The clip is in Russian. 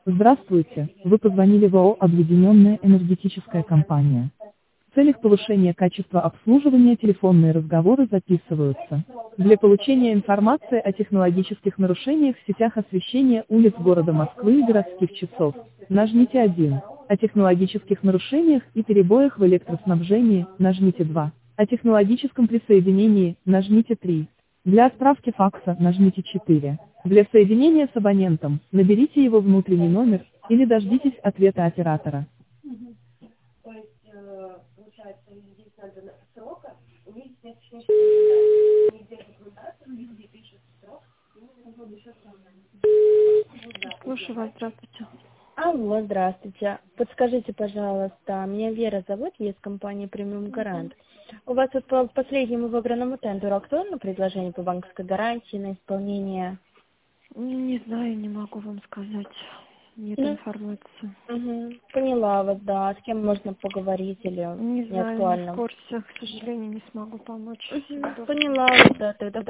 Здравствуйте, вы позвонили в ООО «Объединенная энергетическая компания». В целях повышения качества обслуживания телефонные разговоры записываются. Для получения информации о технологических нарушениях в сетях освещения улиц города Москвы и городских часов, нажмите 1. О технологических нарушениях и перебоях в электроснабжении, нажмите 2. О технологическом присоединении, нажмите 3. Для отправки факса, нажмите 4. Для соединения с абонентом, наберите его внутренний номер, или дождитесь ответа оператора. Слушаю вас, здравствуйте. Алло, здравствуйте. Подскажите, пожалуйста, меня Вера зовут, я из компании Премиум Гарант. У вас вот по последнему выбранному тендеру актуально предложение по банковской гарантии на исполнение? Не знаю, не могу вам сказать. Нет Ну, информации. поняла вас, да. С кем можно поговорить или Не не знаю, не в актуально? курсе. К сожалению, не смогу помочь. Всего доброго. Поняла вас, да, тогда